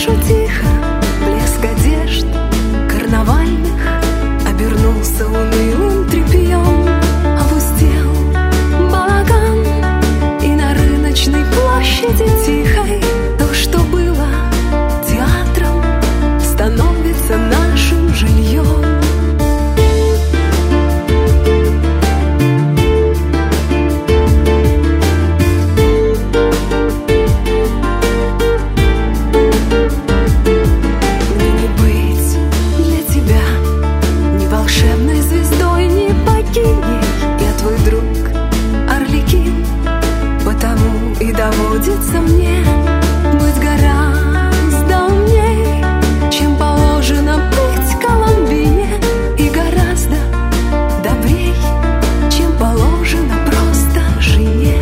слышу тихо блеск одежд карнавальных, обернулся унылым тряпьем, опустел балаган, и на рыночной площади тихой то, что было театром, становится нашим жильем. Волшебной звездой, не богиней, я твой друг, Арлекин, потому и доводится мне быть гораздо умней, чем положено быть Коломбине, и гораздо добрей, чем положено просто жене.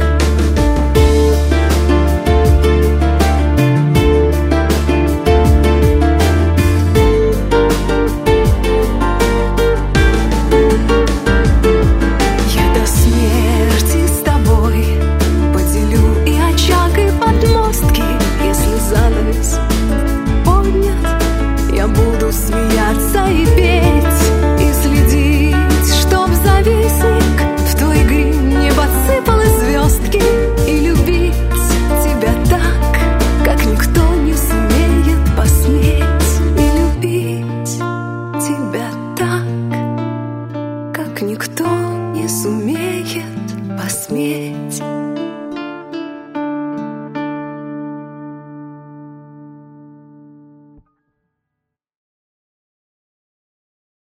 Я буду смеяться и петь, и следить, чтоб завистник в твой грим не подсыпал звездки, и любить тебя так, как никто не сумеет посметь, и любить тебя так, как никто не сумеет.